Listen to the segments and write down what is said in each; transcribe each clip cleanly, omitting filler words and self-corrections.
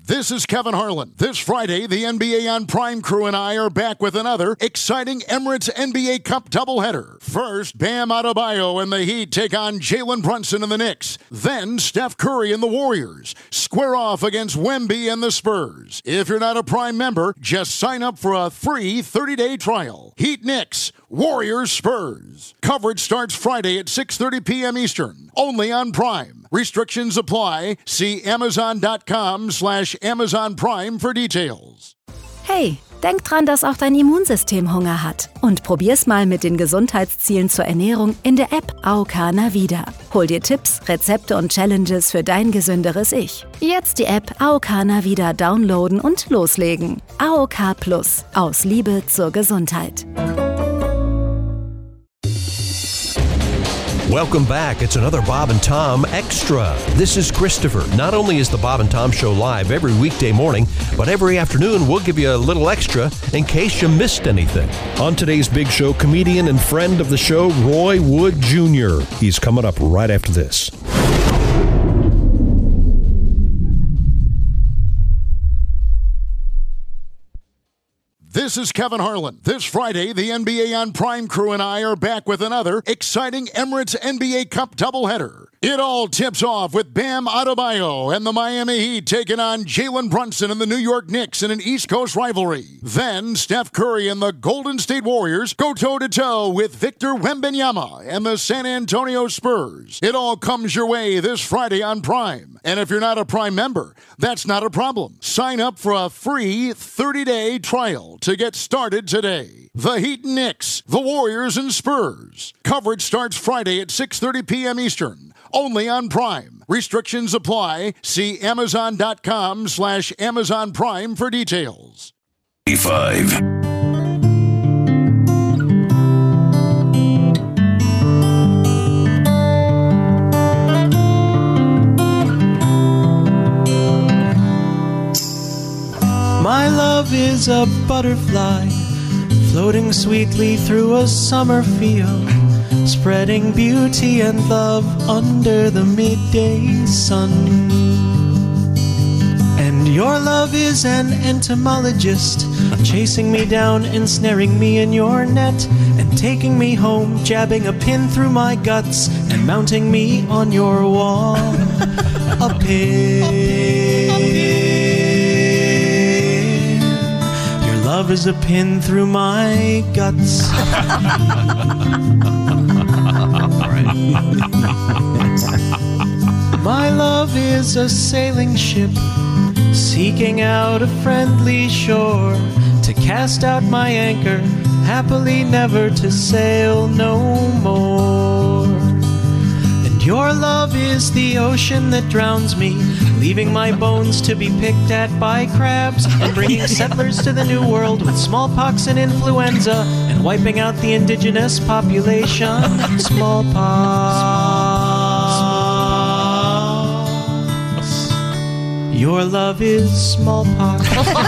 This is Kevin Harlan. This Friday, the NBA on Prime crew and I are back with another exciting Emirates NBA Cup doubleheader. First, Bam Adebayo and the Heat take on Jalen Brunson and the Knicks. Then, Steph Curry and the Warriors square off against Wemby and the Spurs. If you're not a Prime member, just sign up for a free 30-day trial. Heat Knicks, Warriors Spurs. Coverage starts Friday at 6:30 p.m. Eastern, only on Prime. Restrictions apply. See Amazon.com/Amazon Prime for details. Hey, denk dran, dass auch dein Immunsystem Hunger hat. Und probier's mal mit den Gesundheitszielen zur Ernährung in der App AOK Navida. Hol dir Tipps, Rezepte und Challenges für dein gesünderes Ich. Jetzt die App AOK Navida downloaden und loslegen. AOK Plus. Aus Liebe zur Gesundheit. Welcome back. It's another Bob and Tom Extra. This is Christopher. Not only is the Bob and Tom Show live every weekday morning, but every afternoon we'll give you a little extra in case you missed anything. On today's big show, comedian and friend of the show, Roy Wood Jr. He's coming up right after this. This is Kevin Harlan. This Friday, the NBA on Prime crew and I are back with another exciting Emirates NBA Cup doubleheader. It all tips off with Bam Adebayo and the Miami Heat taking on Jalen Brunson and the New York Knicks in an East Coast rivalry. Then, Steph Curry and the Golden State Warriors go toe-to-toe with Victor Wembanyama and the San Antonio Spurs. It all comes your way this Friday on Prime. And if you're not a Prime member, that's not a problem. Sign up for a free 30-day trial to get started today. The Heat and Knicks, the Warriors and Spurs. Coverage starts Friday at 6:30 p.m. Eastern, only on Prime. Restrictions apply. See Amazon.com/Amazon Prime for details. 5. My love is a butterfly, floating sweetly through a summer field, spreading beauty and love under the midday sun. And your love is an entomologist, chasing me down, ensnaring me in your net, and taking me home, jabbing a pin through my guts, and mounting me on your wall. A pin. Love is a pin through my guts. My love is a sailing ship, seeking out a friendly shore, to cast out my anchor, happily never to sail no more. And your love is the ocean that drowns me, leaving my bones to be picked at by crabs, and bringing settlers to the New World with smallpox and influenza, and wiping out the indigenous population. Smallpox. Your love is smallpox.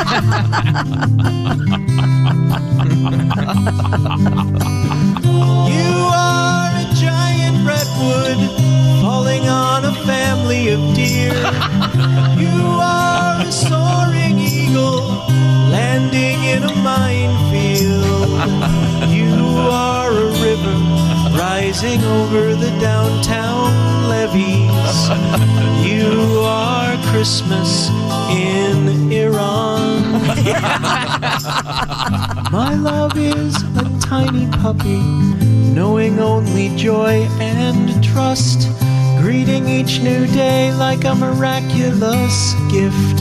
You are a giant redwood, falling on a family of deer. You are a soaring eagle, landing in a minefield. You are a river, rising over the downtown levees. You are Christmas in Iran. My love is a tiny puppy, knowing only joy and trust, greeting each new day like a miraculous gift.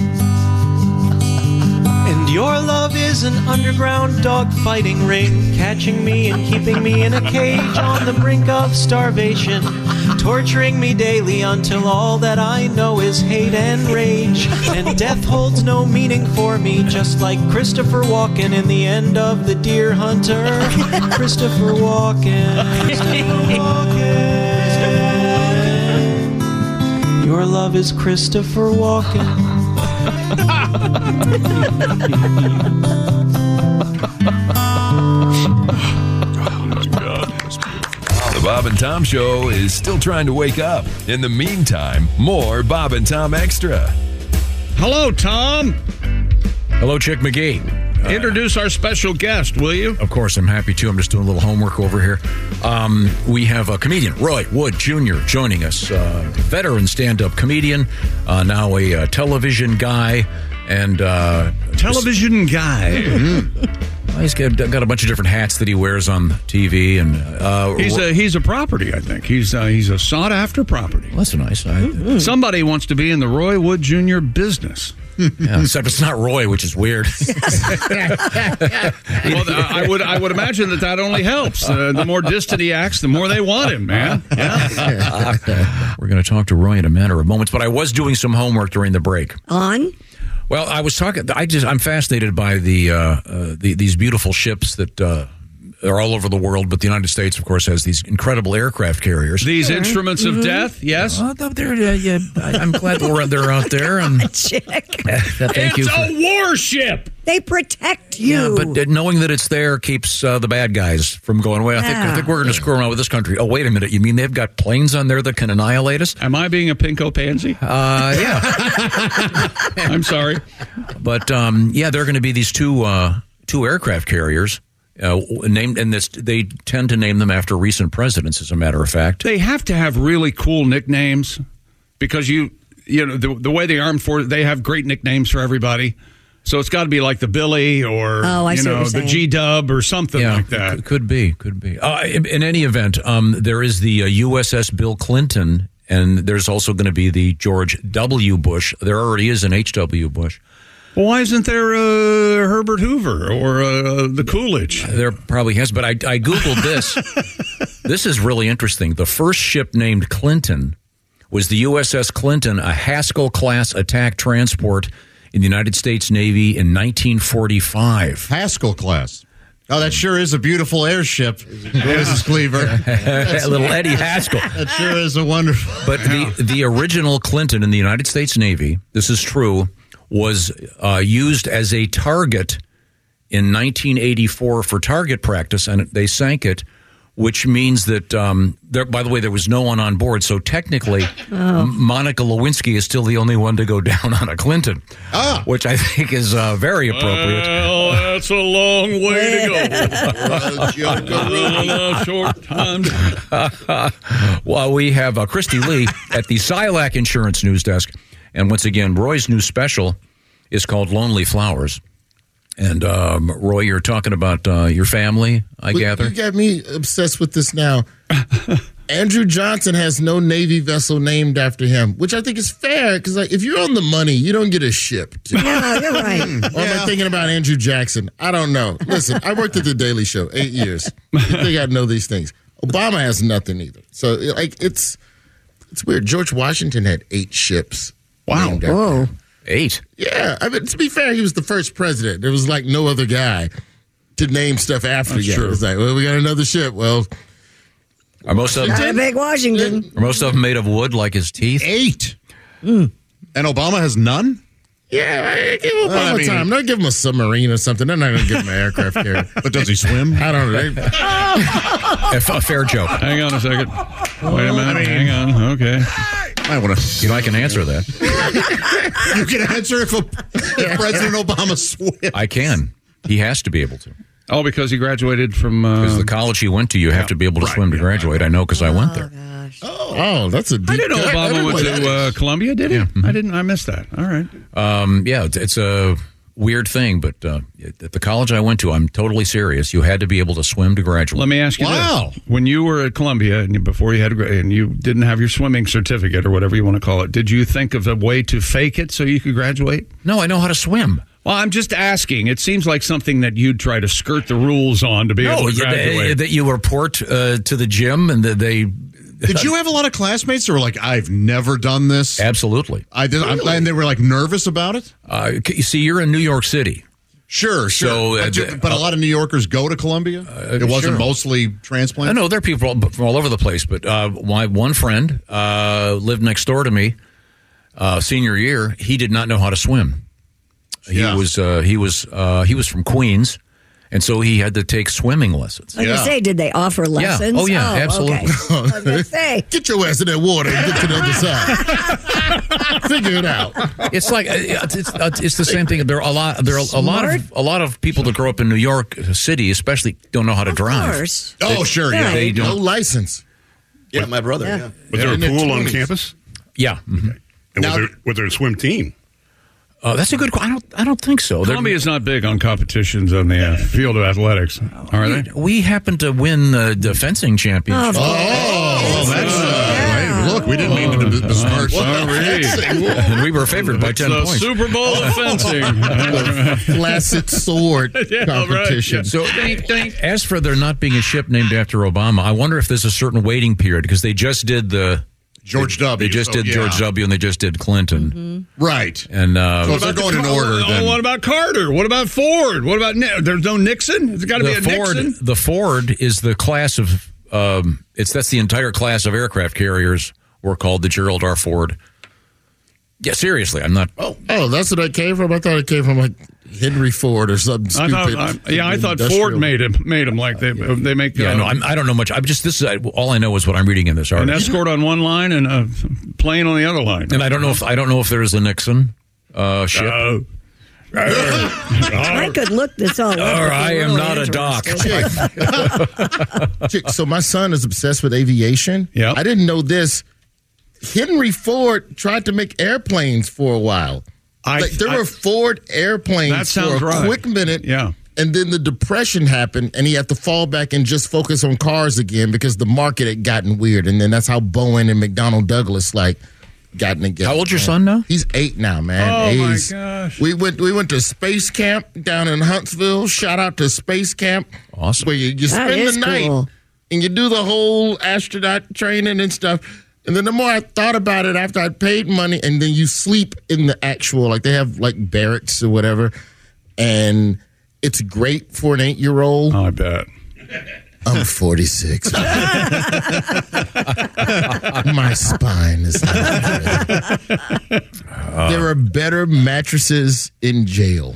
And your love is an underground dog-fighting ring, catching me and keeping me in a cage on the brink of starvation, torturing me daily until all that I know is hate and rage. And death holds no meaning for me, just like Christopher Walken in the end of The Deer Hunter. Christopher Walken. Christopher Walken. Your love is Christopher Walken. The Bob and Tom Show is still trying to wake up. In the meantime, more Bob and Tom Extra. Hello, Tom. Hello, Chick McGee. Introduce our special guest, will you? Of course, I'm happy to. I'm just doing a little homework over here. We have a comedian, Roy Wood Jr., joining us. Veteran stand-up comedian, now a television guy. And television guy. He's got a bunch of different hats that he wears on TV. And he's a property, I think. He's a sought-after property. Well, that's nice. Somebody wants to be in the Roy Wood Jr. business. Yeah, except it's not Roy, which is weird. Well, I would imagine that only helps. The more distant he acts, the more they want him, man. Yeah. We're going to talk to Roy in a matter of moments, but I was doing some homework during the break. On? Well, I was talking. I'm fascinated by these beautiful ships that are all over the world, but the United States, of course, has these incredible aircraft carriers. These instruments of death, yes. I'm glad they're out there. And thank you. It's a warship. They protect you. Yeah, but knowing that it's there keeps the bad guys from going away. I think we're going to screw around with this country. Oh, wait a minute. You mean they've got planes on there that can annihilate us? Am I being a pinko pansy? Yeah. I'm sorry. But, there are going to be these two aircraft carriers. Named, and they tend to name them after recent presidents, as a matter of fact. They have to have really cool nicknames because you know the way the armed forces, they have great nicknames for everybody. So it's got to be like the Billy or the G-Dub or something like that. Could be. In any event, there is the USS Bill Clinton, and there's also going to be the George W. Bush. There already is an H.W. Bush. Well, why isn't there Herbert Hoover or the Coolidge? There probably has, but I Googled this. This is really interesting. The first ship named Clinton was the USS Clinton, a Haskell-class attack transport in the United States Navy in 1945. Haskell-class. Oh, that sure is a beautiful airship, Mrs. Cleaver. A little Eddie Haskell. That sure is a wonderful... But the original Clinton in the United States Navy, this is true, was used as a target in 1984 for target practice, and they sank it, which means that, by the way, there was no one on board. So technically, Monica Lewinsky is still the only one to go down on a Clinton, which I think is very appropriate. Well, that's a long way to go. A short time. Well, we have Christy Lee at the Silac Insurance News Desk. And once again, Roy's new special is called Lonely Flowers. And, Roy, you're talking about your family, I gather? You got me obsessed with this now. Andrew Johnson has no Navy vessel named after him, which I think is fair, because if you're on the money, you don't get a ship. Yeah, you're right. Or am I thinking about Andrew Jackson? I don't know. Listen, I worked at The Daily Show 8 years. You think I'd know these things. Obama has nothing either. So, it's weird. George Washington had 8 ships. Wow. Whoa. 8? Yeah. I mean, to be fair, he was the first president. There was like no other guy to name stuff after the guy. It was like, well, we got another ship. Well, are most of them not a big Washington? Are most of them made of wood like his teeth? 8. And Obama has none? Yeah, I give Obama time. Don't give him a submarine or something. They're not going to give him an aircraft carrier. But does he swim? I don't know. A fair joke. Hang on a second. Wait a minute. Hang on. Okay. I can answer that. You can answer if President Obama swims. I can. He has to be able to. Oh, because he graduated from... Because the college he went to, you have to be able to swim to graduate. I know because I went there. Gosh. Oh, that's a deep I didn't know Obama went to Columbia, did he? Yeah. Mm-hmm. I missed that. All right. It's a weird thing, but at the college I went to, I'm totally serious. You had to be able to swim to graduate. Let me ask you this. When you were at Columbia and before you had and you didn't have your swimming certificate or whatever you want to call it, did you think of a way to fake it so you could graduate? No, I know how to swim. Well, I'm just asking. It seems like something that you'd try to skirt the rules on to be able to graduate. That you report to the gym and that they... Did you have a lot of classmates that were like, I've never done this? Absolutely. I did, really? And they were like nervous about it? You see, you're in New York City. Sure. So, but a lot of New Yorkers go to Columbia? It wasn't mostly transplants? No, there are people from all over the place. But my one friend lived next door to me senior year. He did not know how to swim. He was from Queens. And so he had to take swimming lessons. I was going to say, did they offer lessons? Yeah. Oh, yeah, absolutely. Okay. I was going to say. Get your ass in that water and get to the other side. Figure it out. It's like it's the same thing. There are a lot of people that grow up in New York City, especially, don't know how to drive. Course. Sure, yeah. They don't. No license. Yeah, my brother. Yeah. Yeah. Was there a In their pool on 20s. campus? Yeah. Mm-hmm. And was there a swim team? That's a good question. I don't think so. Columbia is not big on competitions on the field of athletics, are they? We happened to win the fencing championship. Look, we didn't mean to besmirch. And we were favored by 10 points. Super Bowl of fencing. Flaccid sword competition. Right. So, as for there not being a ship named after Obama, I wonder if there's a certain waiting period because they just did George W. They just did George W. and they just did Clinton. Mm-hmm. Right. And so if they're going in order, then. What about Carter? What about Ford? What about there's no Nixon? There's got to be a Nixon. The Ford is the class of that's the entire class of aircraft carriers were called the Gerald R. Ford. Yeah, seriously, I'm not. Oh, that's what that came from. I thought it came from like Henry Ford or something stupid. I thought Ford made him like they make. Yeah, no, I don't know much. I'm just this is all I know is what I'm reading in this article. An escort on one line and a plane on the other line. And I don't know if there is a Nixon ship. I could look this all up. I am not a doc. So my son is obsessed with aviation. Yeah, I didn't know this. Henry Ford tried to make airplanes for a while. There were Ford airplanes for a quick minute. Yeah. And then the Depression happened, and he had to fall back and just focus on cars again because the market had gotten weird. And then that's how Boeing and McDonnell Douglas gotten together. How old's your son now? He's 8 now, man. Oh my gosh! We went to space camp down in Huntsville. Shout out to space camp. Awesome. Where you spend the night and you do the whole astronaut training and stuff. And then the more I thought about it after I paid money, and then you sleep in the actual, they have barracks or whatever, and it's great for an 8-year-old. Oh, I bet. I'm 46. My spine is not good. There are better mattresses in jail.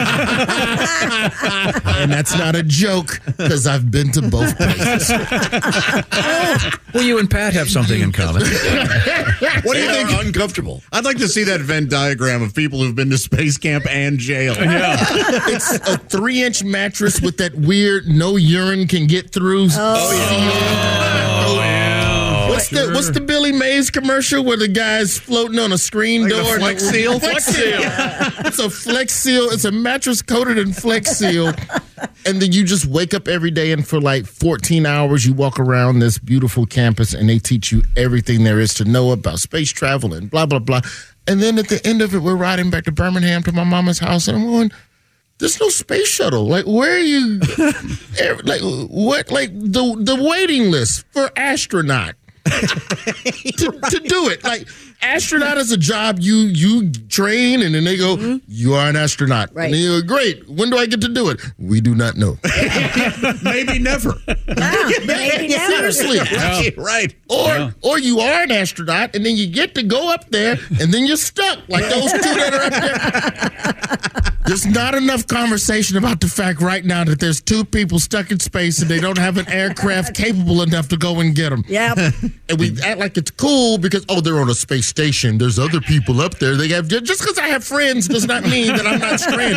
And that's not a joke, because I've been to both places. Well, you and Pat have something in common. What do you think? Uncomfortable. I'd like to see that Venn diagram of people who've been to space camp and jail. Yeah. It's a 3-inch mattress with that weird no urine can get through. Oh, yeah. What's the Billy Mays commercial where the guy's floating on a screen door? Flex Seal? Flex Seal. It's a Flex Seal. It's a mattress coated in Flex Seal. And then you just wake up every day, and for 14 hours you walk around this beautiful campus, and they teach you everything there is to know about space travel and blah, blah, blah. And then at the end of it, we're riding back to Birmingham to my mama's house, and I'm going, there's no space shuttle. Where are you? What? The waiting list for astronaut to do it. Astronaut is a job you train, and then they go, you are an astronaut. Right. And then you go, great. When do I get to do it? We do not know. Maybe never. Maybe never. Seriously. Yeah. Right. Or you are an astronaut, and then you get to go up there, and then you're stuck like those two that are up there. There's not enough conversation about the fact right now that there's 2 people stuck in space and they don't have an aircraft capable enough to go and get them. Yep. And we act like it's cool because, they're on a space station. There's other people up there. They have just because I have friends does not mean that I'm not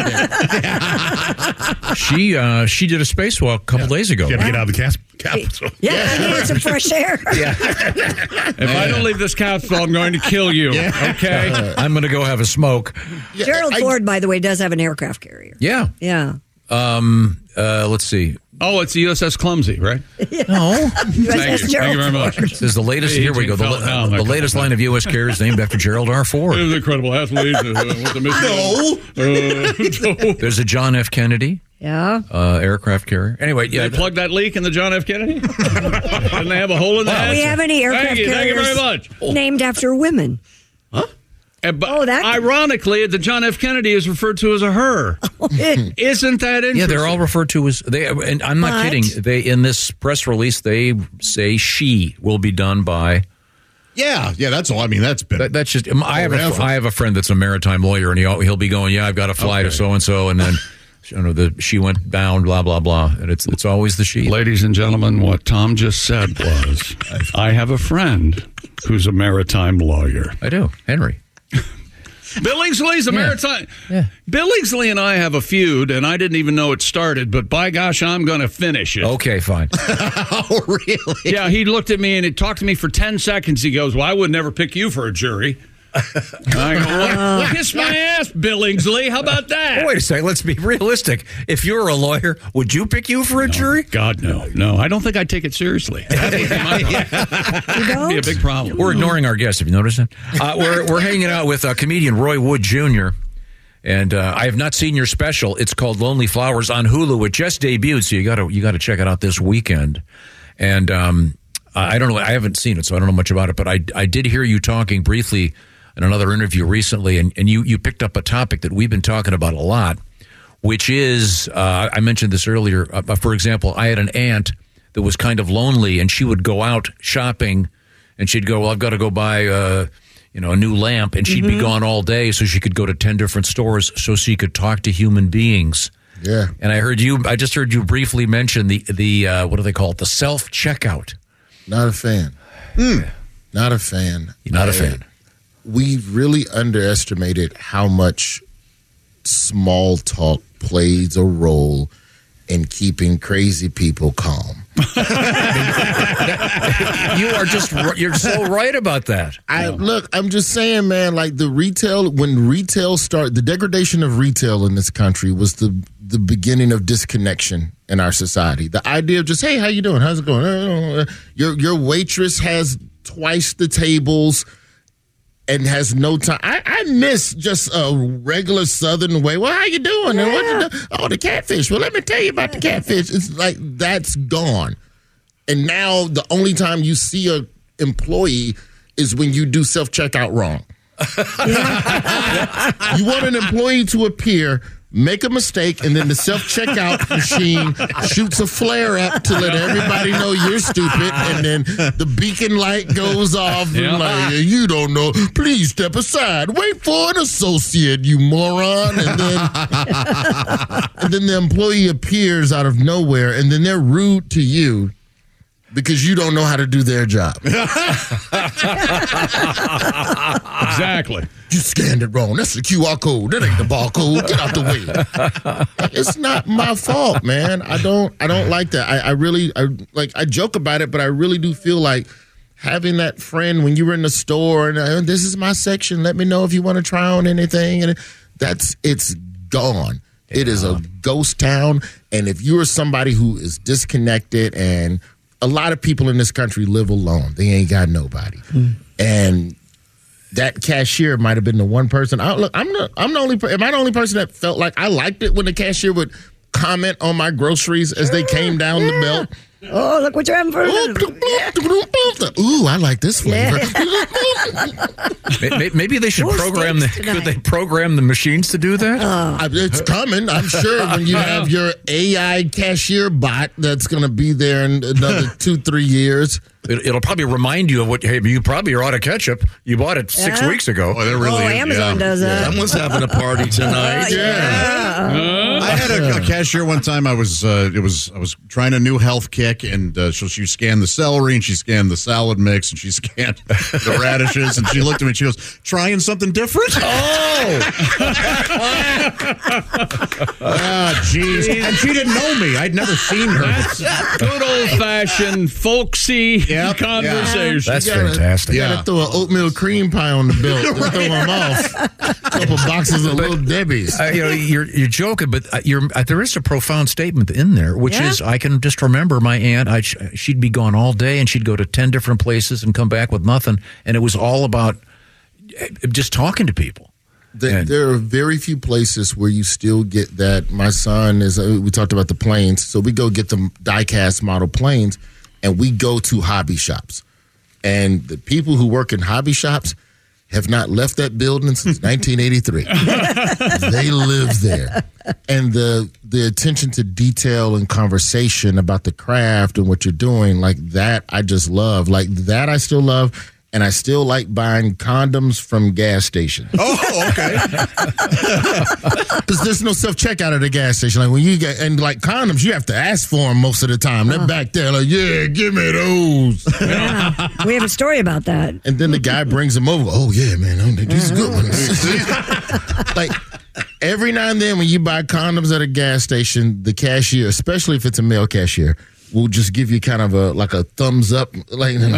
stranded. She did a spacewalk a couple days ago. You had to get out of the capsule. Yeah, I needed some fresh air. If I don't leave this capsule, I'm going to kill you. Okay? I'm going to go have a smoke. Gerald Ford, by the way, does have an aircraft carrier. Yeah. Yeah. Let's see. Oh, it's the USS Clumsy, right? No. Thank you very much. This is the latest. Here we go. The latest line of U.S. carriers named after Gerald R. Ford. It was an incredible athlete. There's a John F. Kennedy. Yeah. Aircraft carrier. Anyway, Did they plug that leak in the John F. Kennedy? Didn't they have a hole in that? Do we have any aircraft carriers Thank you very much. named after women? But ironically, the John F. Kennedy is referred to as a her. Isn't that interesting? Yeah, they're all referred to as they. And I'm not kidding. They in this press release they say she will be done by. Yeah, that's all. I mean, that's been. That's just. I have a friend that's a maritime lawyer, and he'll be going. Yeah, I've got to fly to so and so, and then. She went down, blah, blah, blah. And it's always the she. Ladies and gentlemen, what Tom just said was, I have a friend who's a maritime lawyer. I do. Henry. Billingsley's a maritime. Yeah. Billingsley and I have a feud, and I didn't even know it started, but by gosh, I'm going to finish it. Okay, fine. Oh, really? Yeah, he looked at me and he talked to me for 10 seconds. He goes, well, I would never pick you for a jury. I go, well, kiss my ass, Billingsley. How about that? Well, wait a second. Let's be realistic. If you were a lawyer, would you pick you for a jury? God, no. No, I don't think I'd take it seriously. That would be my problem. That would be a big problem. We're ignoring our guests. Have you noticed that? We're hanging out with comedian Roy Wood Jr., and I have not seen your special. It's called Lonely Flowers on Hulu. It just debuted, so you got to check it out this weekend. And I don't know. I haven't seen it, so I don't know much about it. But I did hear you talking briefly in another interview recently, and you picked up a topic that we've been talking about a lot, which is, I mentioned this earlier, for example, I had an aunt that was kind of lonely, and she would go out shopping, and she'd go, well, I've got to go buy a new lamp, and she'd be gone all day, so she could go to 10 different stores so she could talk to human beings. Yeah. And I just heard you briefly mention the what do they call it, the self-checkout. Not a fan. Not a fan. You're not a fan. We really underestimated how much small talk plays a role in keeping crazy people calm. You're so right about that. Look, I'm just saying, man, like when retail started, the degradation of retail in this country was the beginning of disconnection in our society. The idea of just, hey, how you doing? How's it going? Your waitress has twice the tables and has no time. I miss just a regular Southern way. Well, how you doing? And what you do? Oh, the catfish. Well, let me tell you about the catfish. It's like that's gone. And now the only time you see a employee is when you do self-checkout wrong. You want an employee to appear, make a mistake, and then the self-checkout machine shoots a flare up to let everybody know you're stupid, and then the beacon light goes off, and like, you don't know, please step aside, wait for an associate, you moron, and then the employee appears out of nowhere, and then they're rude to you because you don't know how to do their job. Exactly. You scanned it wrong. That's the QR code. That ain't the barcode. Get out the way. It's not my fault, man. I don't like that. I joke about it, but I really do feel like having that friend when you were in the store and this is my section. Let me know if you want to try on anything. And it's gone. Yeah. It is a ghost town. And if you are somebody who is disconnected, and a lot of people in this country live alone, they ain't got nobody. And that cashier might have been the one person. Am I the only person that felt like I liked it when the cashier would comment on my groceries as they came down the belt? Oh, look what you're having for Ooh, I like this flavor. Maybe they should program could they program the machines to do that? It's coming, I'm sure, when you have your AI cashier bot that's going to be there in another 2-3 years. It'll probably remind you of what. Hey, you probably are out of ketchup. You bought it 6 weeks ago. Oh, they're really. Amazon does that. Someone's having a party tonight. I had a cashier one time. I was trying a new health kick, and so she scanned the celery, and she scanned the salad mix, and she scanned the radishes, and she looked at me and she goes, "Trying something different." Oh, jeez! And she didn't know me. I'd never seen her. That's good old fashioned folksy conversation. That's fantastic. You got to throw an oatmeal cream pie on the belt and throw them off. A couple boxes of Little Debbie's. You're joking, but there is a profound statement in there, which is I can just remember my aunt. She'd be gone all day, and she'd go to 10 different places and come back with nothing, and it was all about just talking to people. There are very few places where you still get that. My son we talked about the planes, so we go get the die-cast model planes, and we go to hobby shops. And the people who work in hobby shops have not left that building since 1983. They live there. And the attention to detail and conversation about the craft and what you're doing, like that, I just love. Like that, I still love. and I still like buying condoms from gas stations. Oh, okay. Because there's no self-checkout at the gas station. Like when you get, and like condoms, you have to ask for them most of the time. They're back there like, yeah, give me those. Yeah. We have a story about that. And then the guy brings them over. Oh, yeah, man, these are good ones. Like, every now and then when you buy condoms at a gas station, the cashier, especially if it's a male cashier, will just give you kind of a thumbs up, like good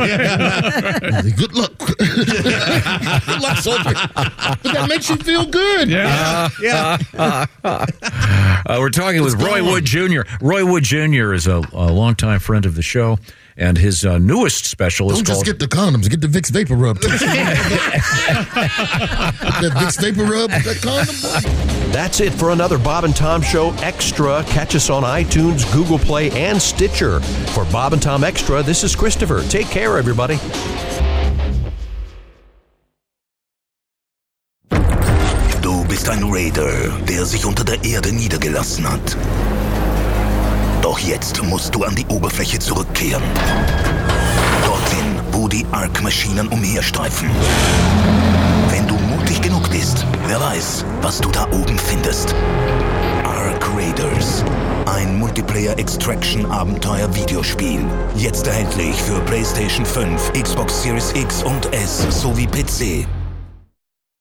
luck. Good luck, soldier. But that makes you feel good. Yeah. We're talking with Roy Wood Jr. Roy Wood Jr. is a longtime friend of the show, and his newest special is Don't called... just get the condoms, get the Vicks Vapor Rub. That Vicks Vapor Rub, that condom. That's it for another Bob and Tom Show Extra. Catch us on iTunes, Google Play, and Stitcher. For Bob and Tom Extra, this is Christopher. Take care, everybody. Du bist ein Raider, der sich unter der Erde niedergelassen hat. Doch jetzt musst du an die Oberfläche zurückkehren. Dorthin, wo die Ark-Maschinen umherstreifen. Wenn du mutig genug bist, wer weiß, was du da oben findest. Ark Raiders. Ein Multiplayer-Extraction-Abenteuer-Videospiel. Jetzt erhältlich für PlayStation 5, Xbox Series X und S sowie PC.